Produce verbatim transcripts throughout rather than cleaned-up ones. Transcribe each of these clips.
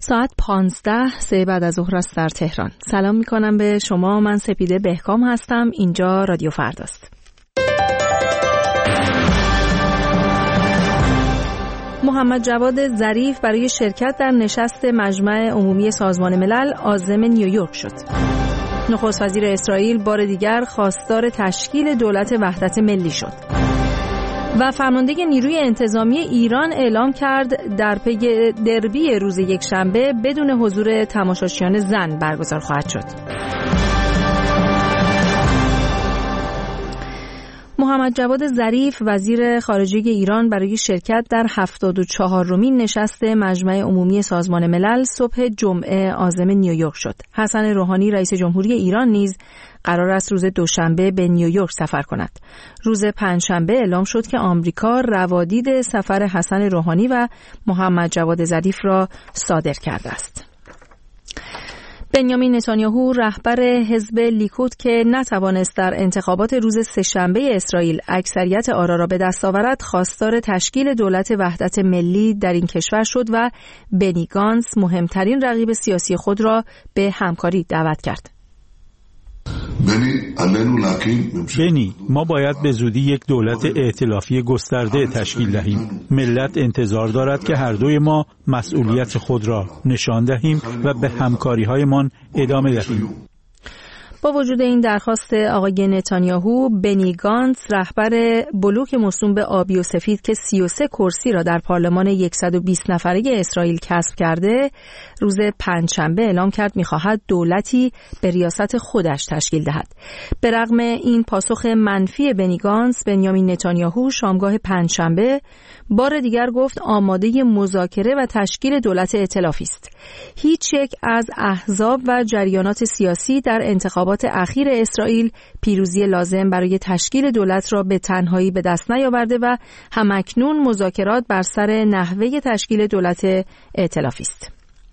ساعت پانزده سه بعد از ظهر است در تهران. سلام میکنم به شما. من سپیده بهکام هستم. اینجا رادیو فرداست. محمد جواد ظریف برای شرکت در نشست مجمع عمومی سازمان ملل عازم نیویورک شد. نخست وزیر اسرائیل بار دیگر خواستار تشکیل دولت وحدت ملی شد. و فرمانده نیروی انتظامی ایران اعلام کرد در پی دربی روز یکشنبه بدون حضور تماشاچیان زن برگزار خواهد شد. محمد جواد ظریف وزیر خارجه ایران برای شرکت در هفتاد و چهارمین نشست مجمع عمومی سازمان ملل صبح جمعه عازم نیویورک شد. حسن روحانی رئیس جمهوری ایران نیز قرار است روز دوشنبه به نیویورک سفر کند. روز پنجشنبه اعلام شد که آمریکا روادید سفر حسن روحانی و محمد جواد ظریف را صادر کرده است. بنیامین نتانیاهو رهبر حزب لیکود که نتوانست در انتخابات روز سه‌شنبه اسرائیل اکثریت آرا را به دست آورد، خواستار تشکیل دولت وحدت ملی در این کشور شد و بنی گانتس مهمترین رقیب سیاسی خود را به همکاری دعوت کرد. بنی، ما باید به زودی یک دولت ائتلافی گسترده تشکیل دهیم. ملت انتظار دارد که هر دوی ما مسئولیت خود را نشان دهیم و به همکاری‌هایمان ادامه دهیم. با وجود این درخواست آقای نتانیاهو، بنی گانتس رهبر بلوک موسوم به آبی و سفید که سی و سه کرسی را در پارلمان صد و بیست نفره اسرائیل کسب کرده، روز پنجشنبه اعلام کرد می‌خواهد دولتی به ریاست خودش تشکیل دهد. به رغم این پاسخ منفی بنی گانتس، بنیامین نتانیاهو شامگاه پنجشنبه بار دیگر گفت آماده مذاکره و تشکیل دولت ائتلافی است. هیچ یک از احزاب و جریانات سیاسی در انتخابات اخیر اسرائیل پیروزی لازم برای تشکیل دولت را به تنهایی به دست نیاورده و همکنون مذاکرات بر سر نحوه تشکیل دولت ائتلافی است.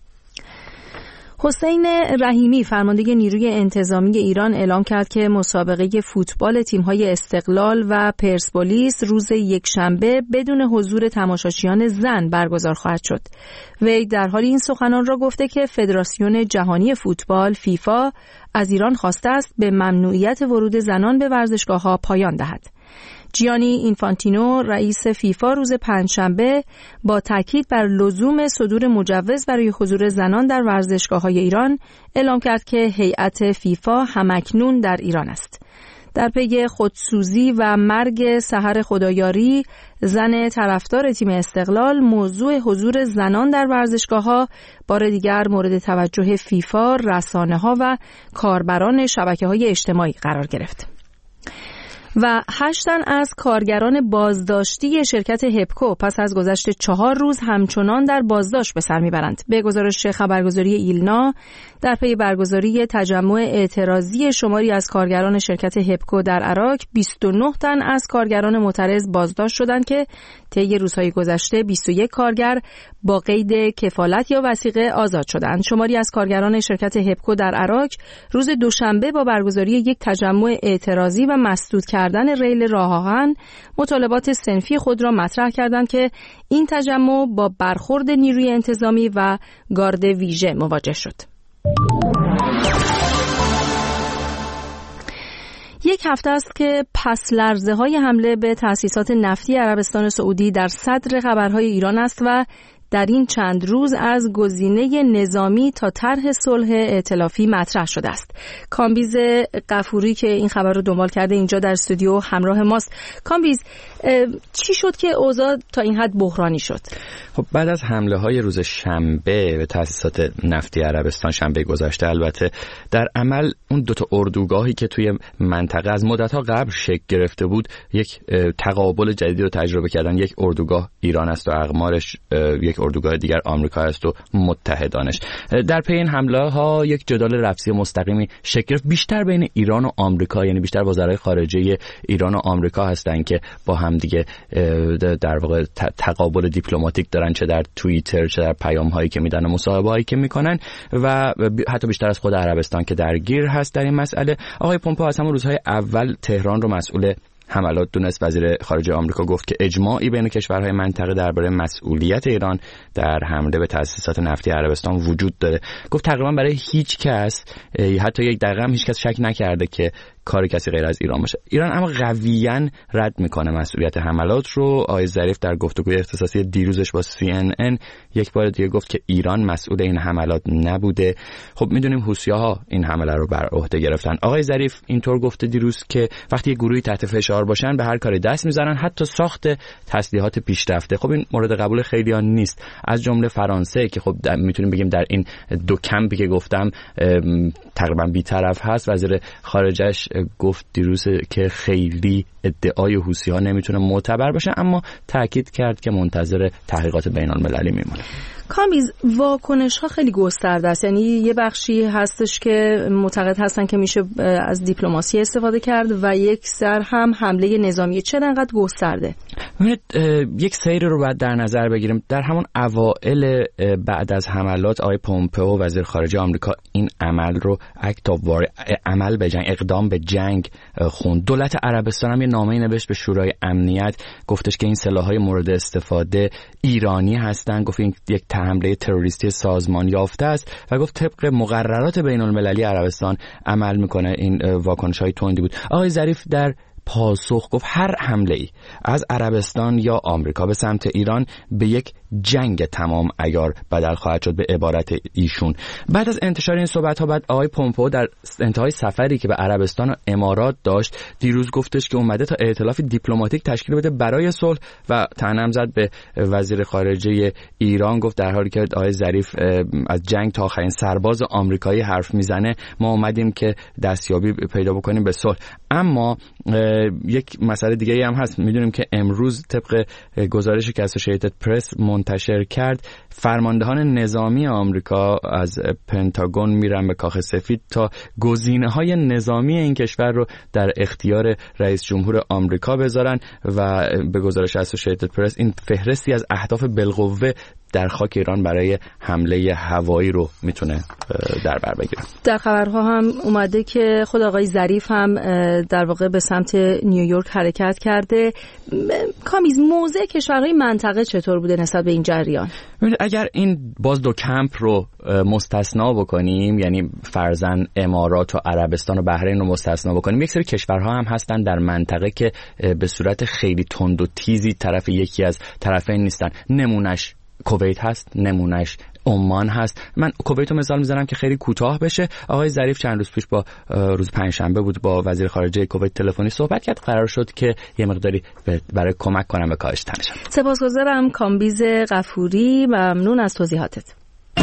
حسین رحیمی فرمانده نیروی انتظامی ایران اعلام کرد که مسابقه فوتبال تیم‌های استقلال و پرسپولیس روز یکشنبه بدون حضور تماشاچیان زن برگزار خواهد شد. وی در حال این سخنان را گفته که فدراسیون جهانی فوتبال فیفا از ایران خواسته است به ممنوعیت ورود زنان به ورزشگاه‌ها پایان دهد. جیانی اینفانتینو رئیس فیفا روز پنجشنبه با تاکید بر لزوم صدور مجوز برای حضور زنان در ورزشگاه‌های ایران اعلام کرد که هیئت فیفا همکنون در ایران است. در پی خودسوزی و مرگ سحر خدایاری، زن طرفدار تیم استقلال، موضوع حضور زنان در ورزشگاه‌ها بار دیگر مورد توجه فیفا، رسانه‌ها و کاربران شبکه‌های اجتماعی قرار گرفت. و هشت تن از کارگران بازداشتی شرکت هپکو پس از گذشت چهار روز همچنان در بازداشت به سر میبرند. به گزارش خبرگزاری ایلنا، در پی برگزاری تجمع اعتراضی شماری از کارگران شرکت هپکو در عراق، بیست و نه تن از کارگران معترض بازداشت شدند که طی روزهای گذشته بیست و یک کارگر با قید کفالت یا وثیقه آزاد شدند. شماری از کارگران شرکت هپکو در عراق روز دوشنبه با برگزاری یک تجمع اعتراضی و مسدود کردن ریل راه آهن مطالبات صنفی خود را مطرح کردند که این تجمع با برخورد نیروی انتظامی و گارد ویژه مواجه شد. یک هفته است که پس لرزه های حمله به تأسیسات نفتی عربستان سعودی در صدر خبرهای ایران است و در این چند روز از گزینه نظامی تا طرح صلح ائتلافی مطرح شده است. کامبیز غفوری که این خبر رو دنبال کرده اینجا در استودیو همراه ماست. کامبیز، چی شد که اوضاع تا این حد بحرانی شد؟ خب بعد از حمله های روز شنبه به تأسیسات نفتی عربستان شنبه گذشته، البته در عمل اون دو تا اردوگاهی که توی منطقه از مدت‌ها قبل شکل گرفته بود یک تقابل جدیدی رو تجربه کردن. یک اردوگاه ایران است و اقمارش، یک اردوگاه دیگر آمریکا است و متحدانش. در پی این حمله ها یک جدال لفظی مستقیمی شکل گرفت، بیشتر بین ایران و آمریکا، یعنی بیشتر وزرای خارجه ایران و آمریکا هستن که با هم دیگه در واقع تقابل دیپلماتیک دارن، چه در توییتر چه در پیام هایی که میدن و مصاحبه هایی که میکنن، و حتی بیشتر از خود عربستان که درگیر هست در این مسئله. آقای پومپئو از همون روزهای اول تهران رو مسئول حملات دونست. وزیر خارجه آمریکا گفت که اجماعی بین کشورهای منطقه درباره مسئولیت ایران در حمله به تأسیسات نفتی عربستان وجود داره. گفت تقریبا برای هیچ کس، حتی یک دقیقه هم هیچ کس شک نکرده که کار کسی غیر از ایران باشه. ایران اما قویاً رد میکنه مسئولیت حملات رو. آقای ظریف در گفتگوی اختصاصی دیروزش با سی ان ان یک بار دیگه گفت که ایران مسئول این حملات نبوده. خب میدونیم حوثی‌ها این حمله رو بر عهده گرفتن. آقای ظریف اینطور گفته دیروز که وقتی یک گروهی تحت فشار باشن به هر کاری دست میزنن، حتی ساخت تسلیحات پیشرفته. خب این مورد قبول خیلی‌ها نیست، از جمله فرانسه که خب میتونیم بگیم در این دو کمپی که گفتم تقریبا بی‌طرف هست. وزیر خارجه‌اش گفت دیروز که خیلی ادعای حوثی‌ها نمیتونه معتبر باشه، اما تاکید کرد که منتظر تحقیقات بین‌المللی میمونه. کامیز، واکنش ها خیلی گسترده است، یعنی یه بخشی هستش که معتقد هستن که میشه از دیپلماسی استفاده کرد و یک سر هم حمله نظامی. چرا انقدر گسترده؟ یک سیر رو باید در نظر بگیریم. در همون اوائل بعد از حملات آقای پومپئو وزیر خارجه آمریکا این عمل رو اکت آف وار، عمل به جنگ، اقدام به جنگ خوند. دولت عربستان هم یه نامه‌ای نوشت به شورای امنیت، گفتش که این سلاح‌های مورد استفاده ایرانی هستن. گفت این یک حمله تروریستی سازمان یافته است و گفت طبق مقررات بین المللی عربستان عمل میکنه. این واکنش‌های تندی بود. آقای ظریف در پاسخ گفت هر حمله ای از عربستان یا آمریکا به سمت ایران به یک جنگ تمام عیار بدل خواهد شد، به عبارت ایشون. بعد از انتشار این صحبت ها بعد آقای پومپئو در انتهای سفری که به عربستان و امارات داشت دیروز گفتش که اومده تا ائتلاف دیپلماتیک تشکیل بده برای صلح و طعنه زد به وزیر خارجه ایران. گفت در حالی که آقای ظریف از جنگ تا آخرین سرباز آمریکایی حرف میزنه، ما اومدیم که دستیابی پیدا بکنیم به صلح. اما یک مسئله دیگه هم هست. میدونیم که امروز طبق گزارشی که اسوسییتد پرس منتشر کرد، فرماندهان نظامی آمریکا از پنتاگون میرن به کاخ سفید تا گزینه‌های نظامی این کشور رو در اختیار رئیس جمهور آمریکا بذارن و به گزارش اسوسییتد پرس این فهرستی از اهداف بالقوه در خاک ایران برای حمله هوایی رو میتونه در بر بگیره. در خبرها هم اومده که خود آقای ظریف هم در واقع به سمت نیویورک حرکت کرده. کامیز، موضع کشورهای منطقه چطور بوده نسبت به این جریان؟ اگر این باز دو کمپ رو مستثنا بکنیم، یعنی فرضاً امارات و عربستان و بحرین رو مستثنا بکنیم، یک سری کشورها هم هستن در منطقه که به صورت خیلی تند و تیزی طرف یکی از طرفین نیستن. نمونش کویت هست، نمونش عمان هست. من کویت رو مثال میزنم که خیلی کوتاه بشه. آقای ظریف چند روز پیش با روز پنجشنبه بود با وزیر خارجه کویت تلفنی صحبت کرد. قرار شد که یه مقداری برای کمک کنم به کاهش تنش‌ها. سپاسگزارم کامبیز غفوری، ممنون از توضیحاتت.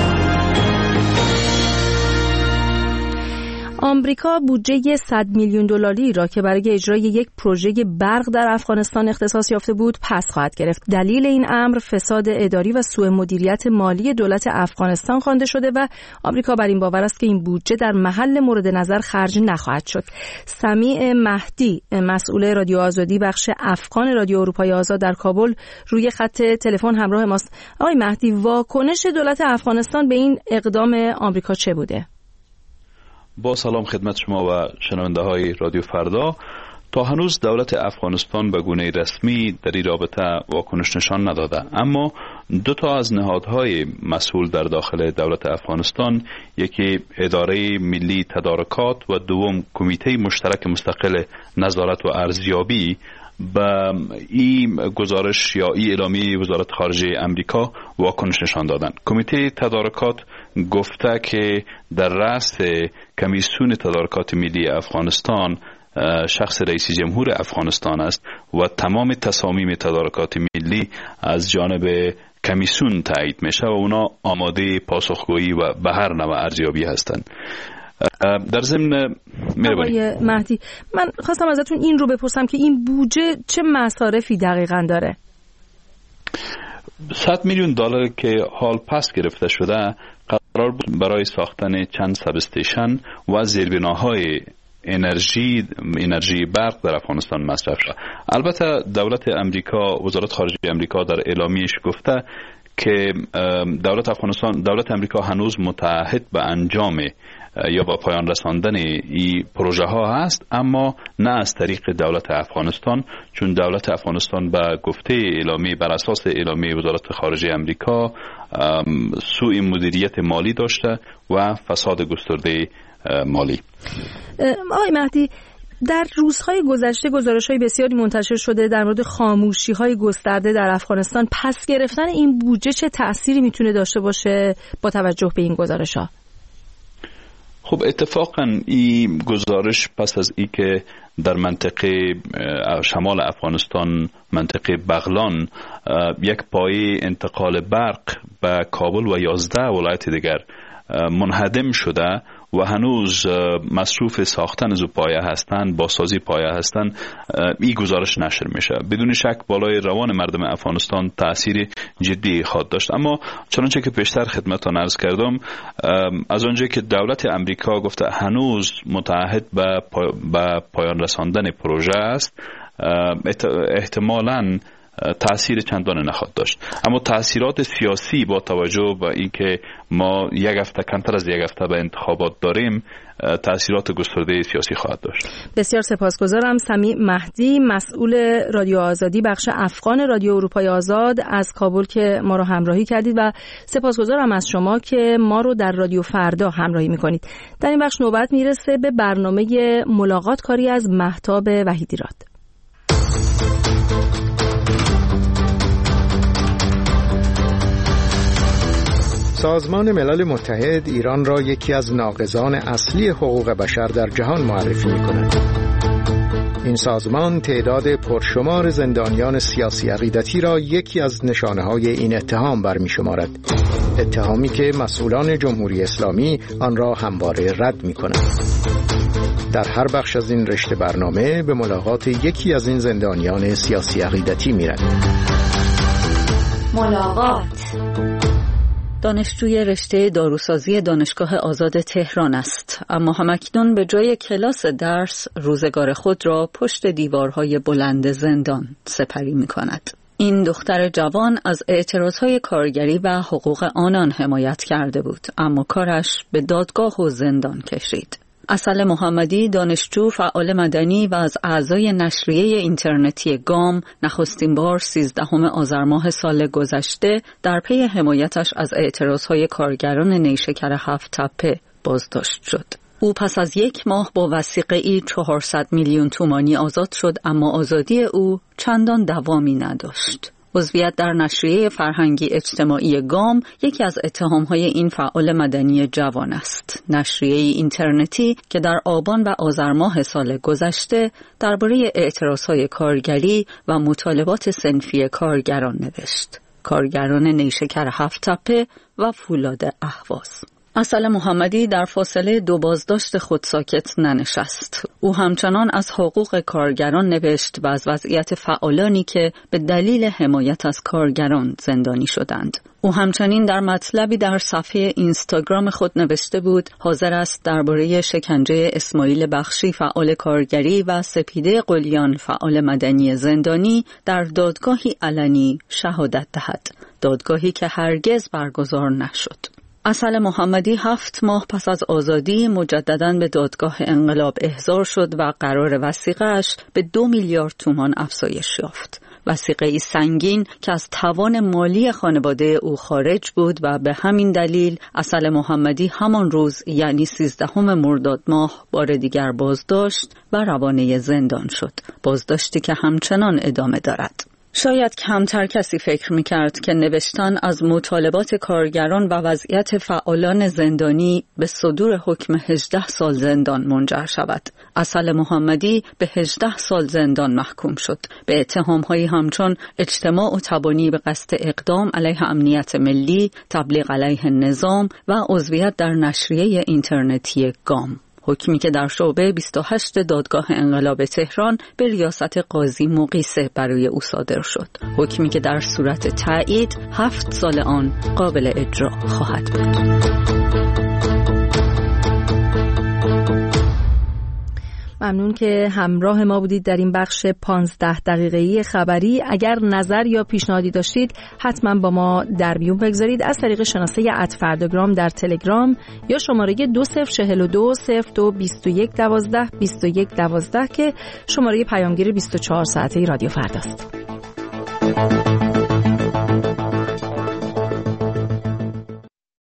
آمریکا بودجه صد میلیون دلاری را که برای اجرای یک پروژه برق در افغانستان اختصاص یافته بود پس خواهد گرفت. دلیل این امر فساد اداری و سوء مدیریت مالی دولت افغانستان خوانده شده و آمریکا بر این باور است که این بودجه در محل مورد نظر خرج نخواهد شد. سمیع مهدی، مسئول رادیو آزادی بخش افغان رادیو اروپای آزاد در کابل، روی خط تلفن همراه ماست. آقای مهدی، واکنش دولت افغانستان به این اقدام آمریکا چه بوده؟ با سلام خدمت شما و شنونده های رادیو فردا. تا هنوز دولت افغانستان به گونه رسمی در این رابطه واکنش نشان نداده، اما دو تا از نهادهای مسئول در داخل دولت افغانستان، یکی اداره ملی تدارکات و دوم کمیته مشترک مستقل نظارت و ارزیابی، به این گزارش یا این اعلامیه وزارت خارجه امریکا واکنش نشان دادن. کمیته تدارکات گفته که در رأس کمیسیون تدارکات ملی افغانستان شخص رئیس جمهور افغانستان است و تمام تصامیم تدارکات ملی از جانب کمیسیون تایید میشه و اونا آماده پاسخگویی و به هر نوع ارزیابی هستند. در ضمن آقای مهدی، من خواستم ازتون این رو بپرسم که این بودجه چه مصارفی دقیقاً داره؟ صد میلیون دلار که حال پس گرفته شده قرار بود برای ساختن چند ساب استیشن و زیربناهای انرژی انرژی برق در افغانستان مصرف شد. البته دولت امریکا، وزارت خارجه امریکا در اعلامیه‌اش گفته که دولت افغانستان دولت امریکا هنوز متعهد به انجام یا با پایان رساندن این پروژه ها هست، اما نه از طریق دولت افغانستان، چون دولت افغانستان به گفته اعلامیه بر اساس اعلامیه وزارت خارجه امریکا سوء مدیریت مالی داشته و فساد گسترده مالی. آقای مهدی، در روزهای گذشته گزارش‌های بسیاری منتشر شده در مورد خاموشی‌های گسترده در افغانستان. پس گرفتن این بودجه چه تأثیری میتونه داشته باشه با توجه به این گزارش‌ها؟ خب اتفاقا این گزارش پس از ای که در منطقه شمال افغانستان، منطقه بغلان، یک پایه انتقال برق به کابل و یازده ولایت دیگر منهدم شده و هنوز مصروف ساختن از پایه هستند، بازسازی پایه هستند، این گزارش نشر میشه. بدون شک بالای روان مردم افغانستان تأثیر جدی خواهد داشت. اما چنانچه که پیشتر خدمتتان عرض کردم، از آنجایی که دولت امریکا گفته هنوز متعهد به پایان رساندن پروژه است، احتمالاً تأثیر چندان نخواهد داشت. اما تأثیرات سیاسی با توجه به اینکه ما یک هفته کمتر از یک هفته به انتخابات داریم، تأثیرات گسترده سیاسی خواهد داشت. بسیار سپاسگزارم. سمیع مهدی، مسئول رادیو آزادی بخش افغان رادیو اروپای آزاد از کابل که ما رو همراهی کردید و سپاسگزارم از شما که ما رو در رادیو فردا همراهی میکنید. در این بخش نوبت میرسه به برنامه ملاقات کاری از مهتاب وحیدیراد. سازمان ملل متحد ایران را یکی از ناقضان اصلی حقوق بشر در جهان معرفی می‌کند. این سازمان تعداد پرشمار زندانیان سیاسی عقیدتی را یکی از نشانه‌های این اتهام برمی‌شمارد. اتهامی که مسئولان جمهوری اسلامی آن را همواره رد می‌کنند. در هر بخش از این رشته برنامه به ملاقات یکی از این زندانیان سیاسی عقیدتی می‌رویم. ملاقات دانشجوی رشته داروسازی دانشگاه آزاد تهران است، اما همکنون به جای کلاس درس روزگار خود را پشت دیوارهای بلند زندان سپری می کند. این دختر جوان از اعتراضهای کارگری و حقوق آنان حمایت کرده بود، اما کارش به دادگاه و زندان کشید. اصل محمدی، دانشجو، فعال مدنی و از اعضای نشریه اینترنتی گام، نخستین بار سیزدهم آذر ماه سال گذشته در پی حمایتش از اعتراضهای کارگران نیشکر هفت تپه بازداشت شد. او پس از یک ماه با وثیقه‌ای چهارصد میلیون تومانی آزاد شد، اما آزادی او چندان دوامی نداشت. عضویت در نشریه فرهنگی اجتماعی گام یکی از اتهامهای این فعال مدنی جوان است. نشریه اینترنتی که در آبان و آذر ماه سال گذشته درباره اعتراضهای کارگری و مطالبات صنفی کارگران نوشت. کارگران نیشکر هفت تپه و فولاد اهواز. اصل محمدی در فاصله دو بازداشت خود ساکت ننشست. او همچنان از حقوق کارگران نوشت و از وضعیت فعالانی که به دلیل حمایت از کارگران زندانی شدند. او همچنین در مطلبی در صفحه اینستاگرام خود نوشته بود حاضر است درباره شکنجه اسماعیل بخشی فعال کارگری و سپیده قلیان فعال مدنی زندانی در دادگاهی علنی شهادت دهد. دادگاهی که هرگز برگزار نشد. اصل محمدی هفت ماه پس از آزادی مجدداً به دادگاه انقلاب احضار شد و قرار وثیقه‌اش به دو میلیارد تومان افزایش یافت. وثیقه‌ای سنگین که از توان مالی خانواده او خارج بود و به همین دلیل اصل محمدی همان روز یعنی سیزدهم مرداد ماه بار دیگر بازداشت و روانه زندان شد. بازداشتی که همچنان ادامه دارد. شاید کمتر کسی فکر می‌کرد که نوشتن از مطالبات کارگران و وضعیت فعالان زندانی به صدور حکم هجده سال زندان منجر شود. اصل محمدی به هجده سال زندان محکوم شد به اتهام‌هایی همچون اجتماع و تبانی به قصد اقدام علیه امنیت ملی، تبلیغ علیه نظام و عضویت در نشریه اینترنتی گام. حکمی که در شعبه بیست و هشت دادگاه انقلاب تهران به ریاست قاضی مقیسه برای او صادر شد. حکمی که در صورت تایید هفت سال آن قابل اجرا خواهد بود. ممنون که همراه ما بودید در این بخش پانزده دقیقه‌ای خبری. اگر نظر یا پیشنهادی داشتید حتما با ما در میون بگذارید از طریق شناسه ات فرداگرام در تلگرام یا شماره دو صفر چهل و دو صفر دو بیست و یک دوازده بیست و یک دوازده که شماره پیامگیر بیست و چهار ساعته رادیو فرداست.